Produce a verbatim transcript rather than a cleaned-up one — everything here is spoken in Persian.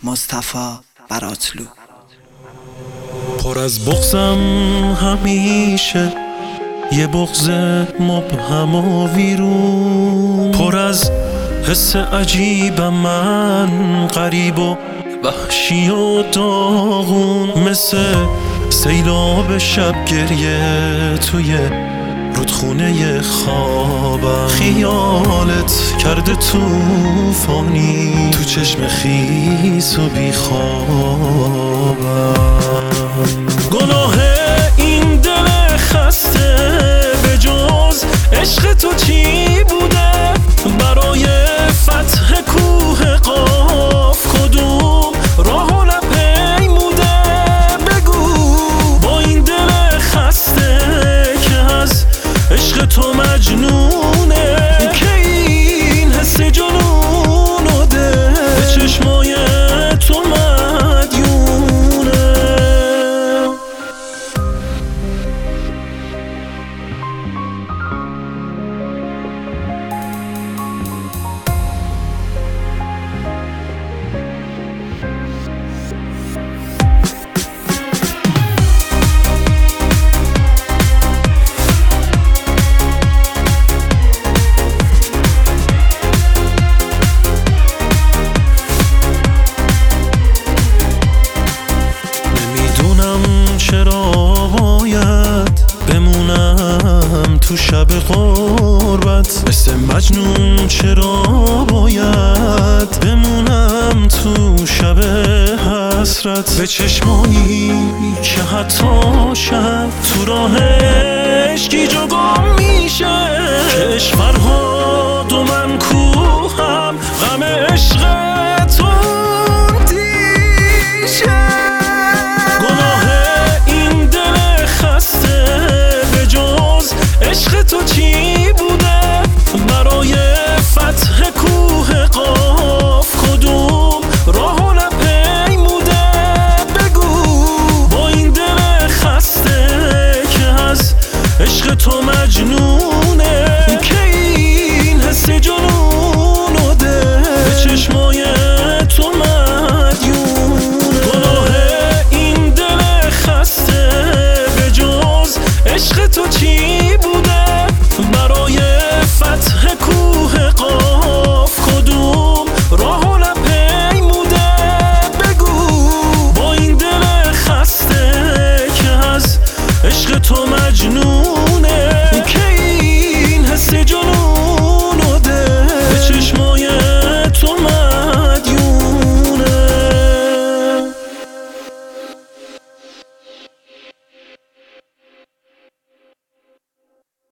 مصطفی براتلو. پر از بغضم همیشه، یه بغض مبهم و ویرون، پر از حس عجیبم من، غریب و وحشی و داغون، مثل سیلاب شب گریه توی رودخونه خوابم. خیالت کرده توفانی تو چشم خیس و بیخوابم. گناه این دل خسته به جز عشق تو چی بوده؟ برای فتح کوه قاف کدوم راه و نپیموده؟ بگو با این دل خسته که از عشق تو مجنونه، که این حس جنون و ده به چشمای تو مدیونه. چرا باید بمونم تو شب غربت؟ مثل مجنون چرا باید بمونم تو شب حسرت؟ به چشمایی که حتی شب تو راه عشقی جو گم میشه، که فرهاد و من کو